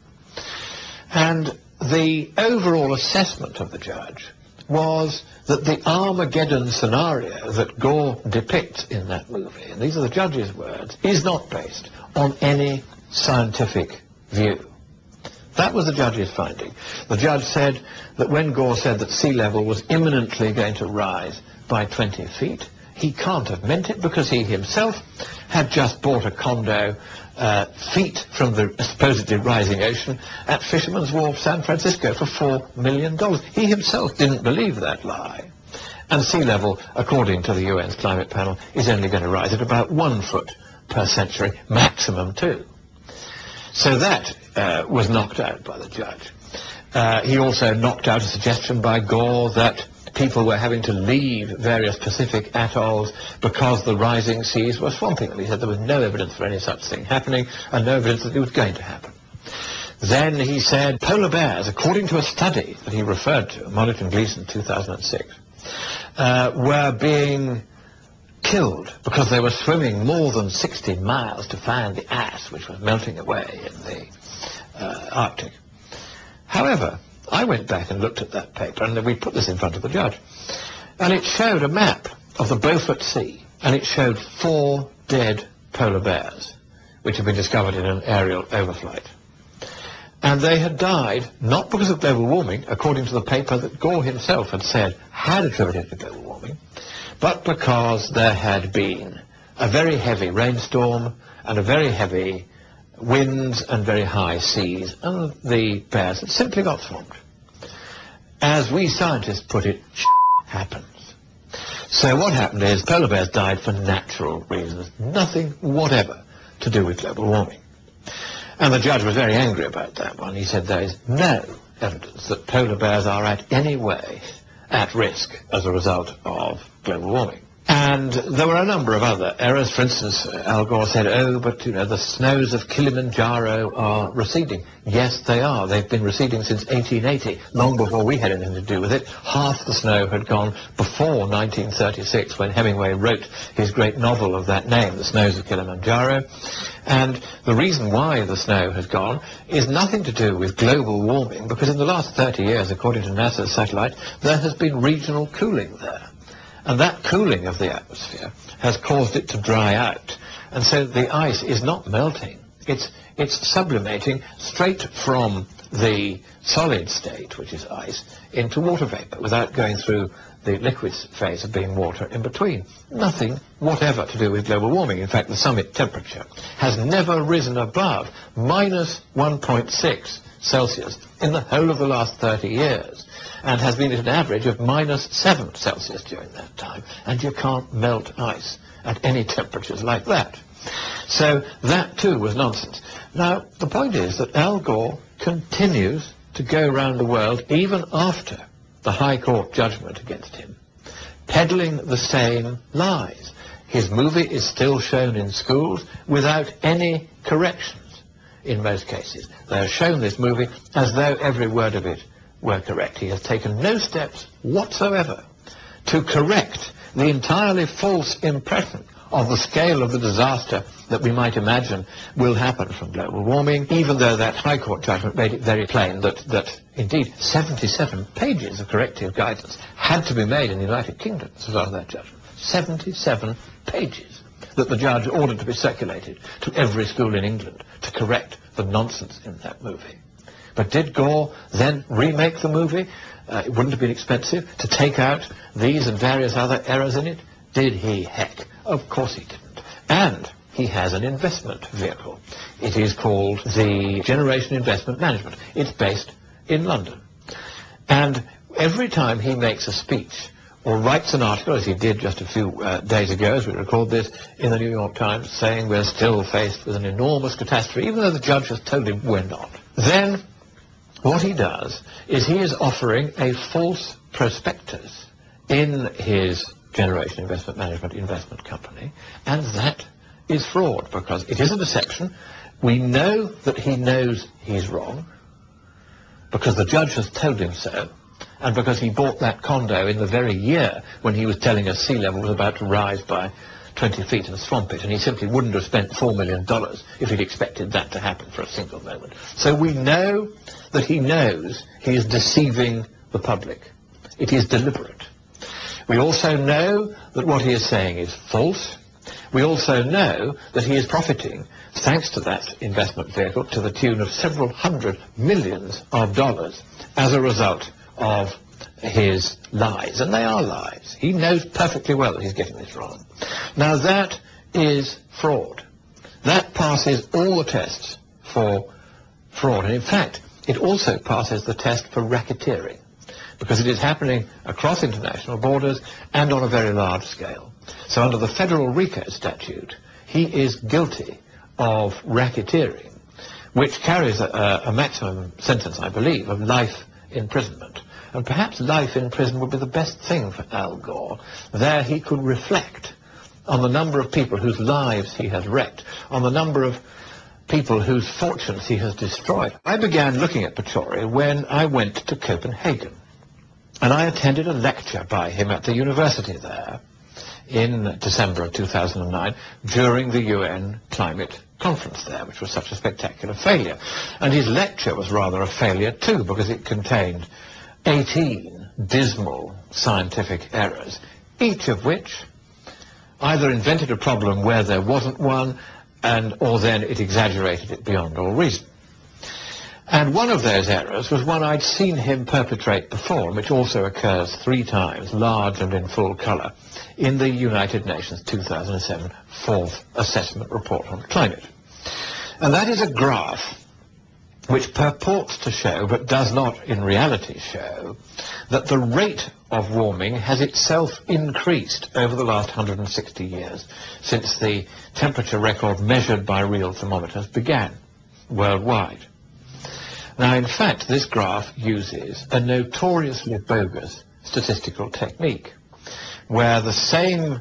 And the overall assessment of the judge was that the Armageddon scenario that Gore depicts in that movie, and these are the judge's words, is not based on any scientific view. That was the judge's finding. The judge said that when Gore said that sea level was imminently going to rise by twenty feet, he can't have meant it because he himself had just bought a condo uh, feet from the supposedly rising ocean at Fisherman's Wharf, San Francisco, for four million dollars. He himself didn't believe that lie. And sea level, according to the U N's climate panel, is only going to rise at about one foot per century, maximum two. So that uh, was knocked out by the judge. Uh, he also knocked out a suggestion by Gore that people were having to leave various Pacific atolls because the rising seas were swamping them. He said there was no evidence for any such thing happening and no evidence that it was going to happen. Then he said polar bears, according to a study that he referred to, Monaghan and Gleason, two thousand six, uh, were being killed because they were swimming more than sixty miles to find the ice which was melting away in the uh, Arctic. However, I went back and looked at that paper, and we put this in front of the judge, and it showed a map of the Beaufort Sea, and it showed four dead polar bears, which had been discovered in an aerial overflight. And they had died not because of global warming, according to the paper that Gore himself had said had attributed to global warming, but because there had been a very heavy rainstorm and a very heavy winds and very high seas, and the bears had simply got swamped. As we scientists put it, happens. So what happened is polar bears died for natural reasons, nothing whatever to do with global warming. And the judge was very angry about that one. He said there is no evidence that polar bears are at any way at risk as a result of global warming. And there were a number of other errors. For instance, Al Gore said, oh, but, you know, the snows of Kilimanjaro are receding. Yes, they are. They've been receding since eighteen eighty, long before we had anything to do with it. Half the snow had gone before nineteen thirty-six, when Hemingway wrote his great novel of that name, The Snows of Kilimanjaro. And the reason why the snow has gone is nothing to do with global warming, because in the last thirty years, according to NASA's satellite, there has been regional cooling there. And that cooling of the atmosphere has caused it to dry out. And so the ice is not melting. It's, it's sublimating straight from the solid state, which is ice, into water vapor without going through the liquid phase of being water in between. Nothing whatever to do with global warming. In fact, the summit temperature has never risen above minus one point six Celsius in the whole of the last thirty years, and has been at an average of minus seven Celsius during that time, and you can't melt ice at any temperatures like that. So that too was nonsense. Now, the point is that Al Gore continues to go around the world, even after the High Court judgment against him, peddling the same lies. His movie is still shown in schools without any corrections in most cases. They have shown this movie as though every word of it were correct. He has taken no steps whatsoever to correct the entirely false impression of the scale of the disaster that we might imagine will happen from global warming, even though that High Court judgment made it very plain that, that indeed, seventy-seven pages of corrective guidance had to be made in the United Kingdom as a result of that judgment. seventy-seven pages that the judge ordered to be circulated to every school in England to correct the nonsense in that movie. But did Gore then remake the movie? Uh, it wouldn't have been expensive to take out these and various other errors in it. Did he? Heck, of course he didn't. And he has an investment vehicle. It is called the Generation Investment Management. It's based in London. And every time he makes a speech or writes an article, as he did just a few uh, days ago, as we record this, in the New York Times, saying we're still faced with an enormous catastrophe, even though the judge has told him we're not, then what he does is he is offering a false prospectus in his Generation Investment Management investment company, and that is fraud, because it is a deception. We know that he knows he's wrong, because the judge has told him so, and because he bought that condo in the very year when he was telling us sea level was about to rise by twenty feet and swamp it, and he simply wouldn't have spent four million dollars if he'd expected that to happen for a single moment. So we know that he knows he is deceiving the public. It is deliberate. We also know that what he is saying is false. We also know that he is profiting, thanks to that investment vehicle, to the tune of several hundred millions of dollars as a result of his lies. And they are lies. He knows perfectly well that he's getting this wrong. Now that is fraud. That passes all the tests for fraud. And in fact, it also passes the test for racketeering, because it is happening across international borders and on a very large scale. So under the federal RICO statute, he is guilty of racketeering, which carries a, a maximum sentence, I believe, of life imprisonment. And perhaps life in prison would be the best thing for Al Gore. There he could reflect on the number of people whose lives he has wrecked, on the number of people whose fortunes he has destroyed. I began looking at Pachauri when I went to Copenhagen. And I attended a lecture by him at the university there in December of two thousand nine during the U N climate conference there, which was such a spectacular failure. And his lecture was rather a failure too, because it contained eighteen dismal scientific errors, each of which either invented a problem where there wasn't one, and or then it exaggerated it beyond all reason. And one of those errors was one I'd seen him perpetrate before, which also occurs three times, large and in full colour, in the United Nations two thousand seven Fourth Assessment Report on Climate. And that is a graph which purports to show, but does not in reality show, that the rate of warming has itself increased over the last one hundred sixty years, since the temperature record measured by real thermometers began worldwide. Now, in fact, this graph uses a notoriously bogus statistical technique, where the same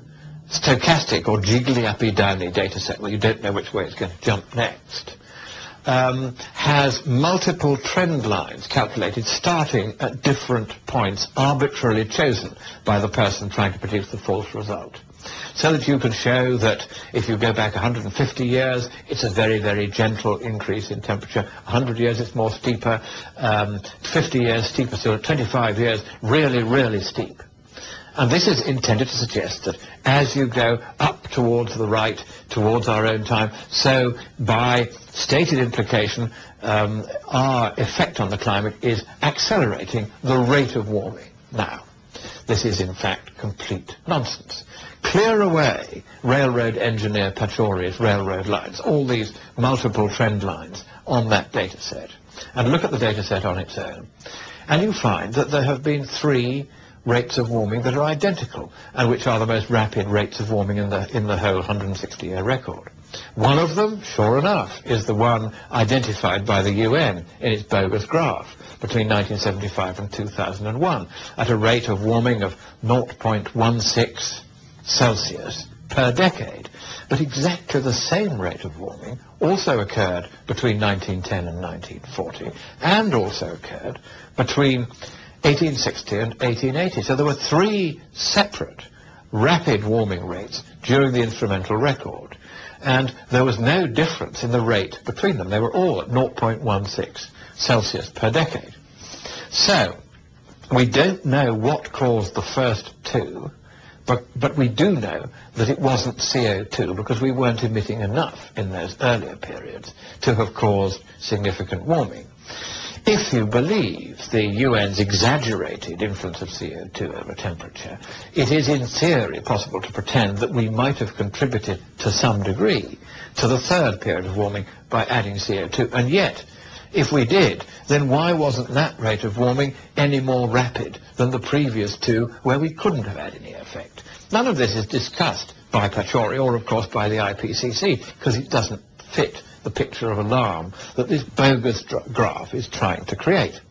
stochastic or jiggly-uppy-downy data set, where you don't know which way it's going to jump next, um, has multiple trend lines calculated starting at different points arbitrarily chosen by the person trying to produce the false result. So that you can show that if you go back one hundred fifty years, it's a very, very gentle increase in temperature. one hundred years, it's more steeper. Um, fifty years, steeper still. twenty-five years, really, really steep. And this is intended to suggest that as you go up towards the right, towards our own time, so by stated implication, um, our effect on the climate is accelerating the rate of warming. Now, this is in fact complete nonsense. Clear away railroad engineer Paciori's railroad lines, all these multiple trend lines on that data set, and look at the data set on its own. And you find that there have been three rates of warming that are identical, and which are the most rapid rates of warming in the, in the whole one hundred sixty year record. One of them, sure enough, is the one identified by the U N in its bogus graph between nineteen seventy-five and two thousand one, at a rate of warming of zero point one six Celsius per decade. But exactly the same rate of warming also occurred between nineteen ten and nineteen forty, and also occurred between eighteen sixty and eighteen eighty. So there were three separate rapid warming rates during the instrumental record, and there was no difference in the rate between them. They were all at zero point one six Celsius per decade. So we don't know what caused the first two, but, but we do know that it wasn't C O two, because we weren't emitting enough in those earlier periods to have caused significant warming. If you believe the U N's exaggerated influence of C O two over temperature, it is in theory possible to pretend that we might have contributed to some degree to the third period of warming by adding C O two. And yet, if we did, then why wasn't that rate of warming any more rapid than the previous two, where we couldn't have had any effect? None of this is discussed by Paciori or, of course, by the I P C C, because it doesn't fit the picture of alarm that this bogus graph is trying to create.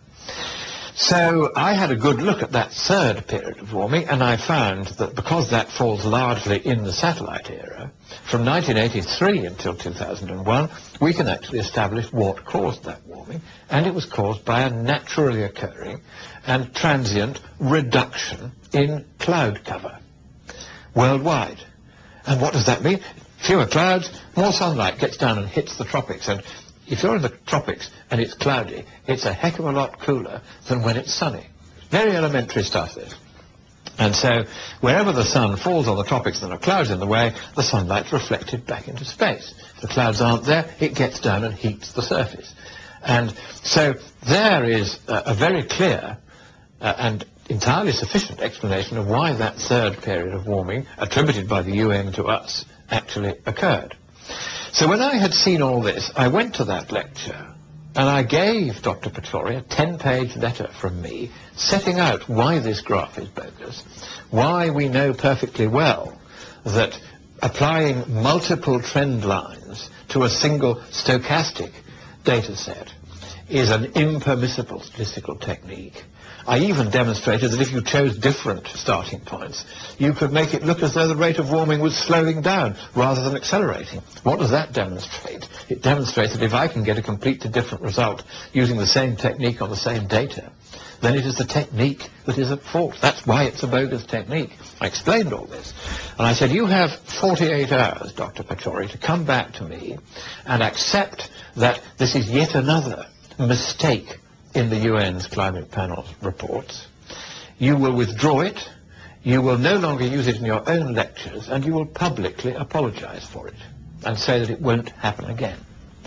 So I had a good look at that third period of warming, and I found that because that falls largely in the satellite era, from nineteen eighty-three until two thousand one, we can actually establish what caused that warming, and it was caused by a naturally occurring and transient reduction in cloud cover worldwide. And what does that mean? Fewer clouds, more sunlight gets down and hits the tropics, and if you're in the tropics and it's cloudy, it's a heck of a lot cooler than when it's sunny. Very elementary stuff, this. And so wherever the sun falls on the tropics and there are clouds in the way, the sunlight's reflected back into space. If the clouds aren't there, it gets down and heats the surface. And so there is a, a very clear uh, and entirely sufficient explanation of why that third period of warming, attributed by the U N to us, actually occurred. So when I had seen all this, I went to that lecture and I gave Doctor Paciori a ten-page letter from me setting out why this graph is bogus, why we know perfectly well that applying multiple trend lines to a single stochastic data set is an impermissible statistical technique. I even demonstrated that if you chose different starting points, you could make it look as though the rate of warming was slowing down rather than accelerating. What does that demonstrate? It demonstrates that if I can get a completely different result using the same technique on the same data, then it is the technique that is at fault. That's why it's a bogus technique. I explained all this. And I said, you have forty-eight hours, Doctor Paciori, to come back to me and accept that this is yet another mistake in the U N's climate panel's reports. You will withdraw it, you will no longer use it in your own lectures, and you will publicly apologize for it and say that it won't happen again.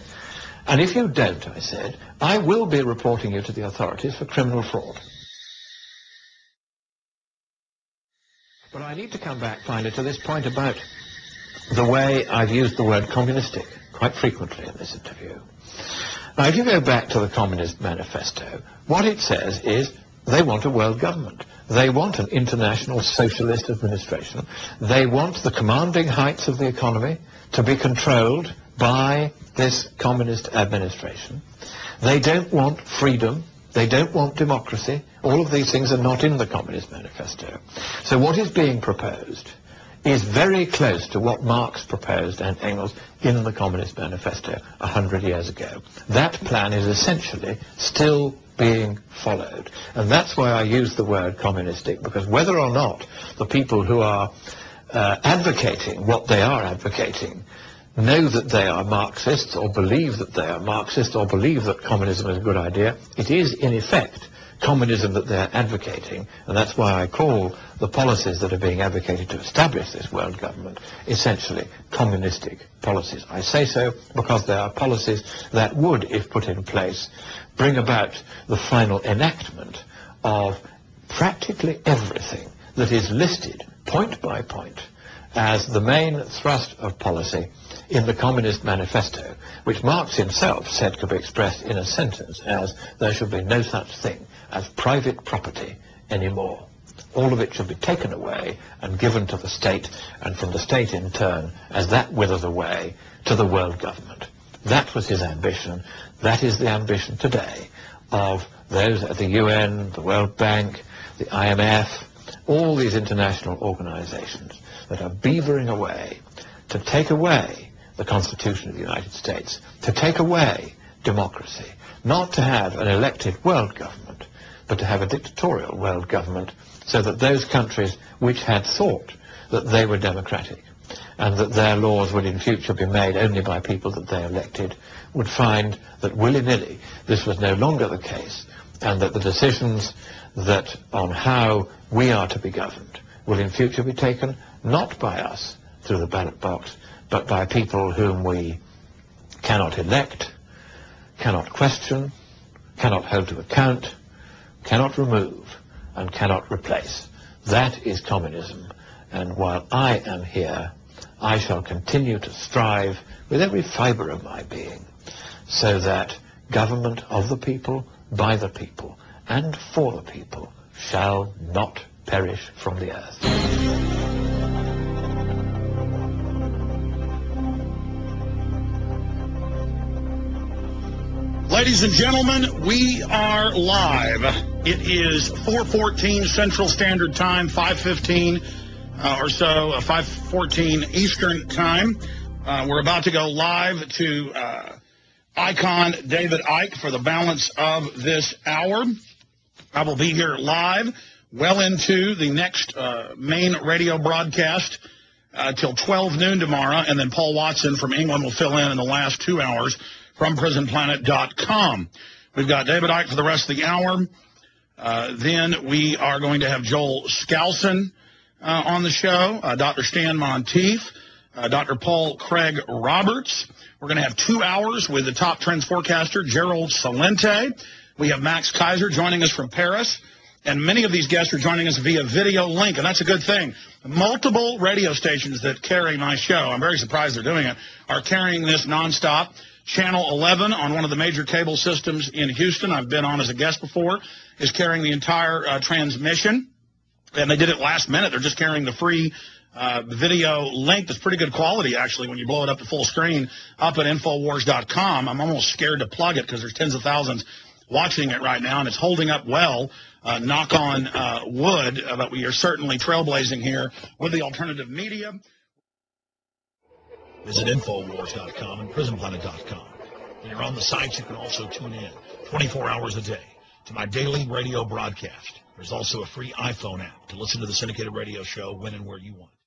And if you don't, I said, I will be reporting you to the authorities for criminal fraud. But I need to come back finally to this point about the way I've used the word communistic quite frequently in this interview. Now, if you go back to the Communist Manifesto, what it says is they want a world government. They want an international socialist administration. They want the commanding heights of the economy to be controlled by this communist administration. They don't want freedom. They don't want democracy. All of these things are not in the Communist Manifesto. So what is being proposed is very close to what Marx proposed and Engels in the Communist Manifesto a hundred years ago. That plan is essentially still being followed. And that's why I use the word communistic, because whether or not the people who are uh, advocating what they are advocating know that they are Marxists or believe that they are Marxists or believe that communism is a good idea, it is in effect communism that they're advocating, and that's why I call the policies that are being advocated to establish this world government essentially communistic policies. I say so because they are policies that would, if put in place, bring about the final enactment of practically everything that is listed point by point as the main thrust of policy in the Communist Manifesto, which Marx himself said could be expressed in a sentence as, there should be no such thing as private property anymore. All of it should be taken away and given to the state, and from the state in turn, as that withers away, to the world government. That was his ambition. That is the ambition today of those at the U N, the World Bank, the I M F, all these international organizations that are beavering away to take away the Constitution of the United States, to take away democracy, not to have an elected world government, but to have a dictatorial world government, so that those countries which had thought that they were democratic and that their laws would in future be made only by people that they elected would find that willy-nilly this was no longer the case, and that the decisions that on how we are to be governed will in future be taken not by us through the ballot box, but by people whom we cannot elect, cannot question, cannot hold to account, cannot remove, and cannot replace. That is communism. And while I am here, I shall continue to strive with every fibre of my being so that government of the people, by the people, and for the people shall not perish from the earth. Ladies and gentlemen, we are live. It is four fourteen Central Standard Time, five fifteen uh, or so, uh, five fourteen Eastern Time. Uh, we're about to go live to uh, Icon David Icke for the balance of this hour. I will be here live well into the next uh, main radio broadcast uh, till twelve noon tomorrow, and then Paul Watson from England will fill in in the last two hours from prison planet dot com. We've got David Icke for the rest of the hour. Uh, then we are going to have Joel Skousen uh, on the show, uh, Doctor Stan Monteith, uh, Doctor Paul Craig Roberts. We're going to have two hours with the top trends forecaster, Gerald Salente. We have Max Kaiser joining us from Paris. And many of these guests are joining us via video link, and that's a good thing. Multiple radio stations that carry my show, I'm very surprised they're doing it, are carrying this nonstop. Channel eleven on one of the major cable systems in Houston, I've been on as a guest before, is carrying the entire uh, transmission. And they did it last minute. They're just carrying the free uh, video link that's pretty good quality, actually, when you blow it up to full screen up at Infowars dot com. I'm almost scared to plug it because there's tens of thousands watching it right now, and it's holding up well. Uh, knock on uh, wood, uh, but we are certainly trailblazing here with the alternative media. Visit Infowars dot com and Prison Planet dot com. When you're on the sites, you can also tune in twenty-four hours a day to my daily radio broadcast. There's also a free iPhone app to listen to the syndicated radio show when and where you want.